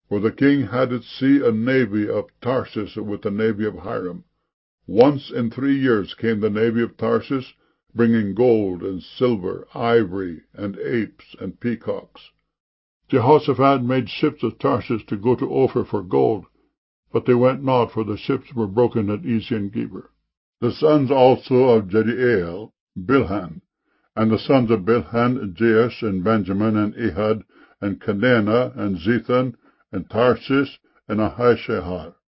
For the king had at sea a navy of Tarshish with the navy of Hiram. Once in 3 years came the navy of Tarshish, bringing gold and silver, ivory, and apes, and peacocks. Jehoshaphat made ships of Tarshish to go to Ophir for gold, but they went not, for the ships were broken at Ezion-Geber. The sons also of Jediael, Bilhan, and the sons of Bilhan, Jeush, and Benjamin, and Ehud, and Kenana, and Zethan, and Tarshish, and Ahishahar.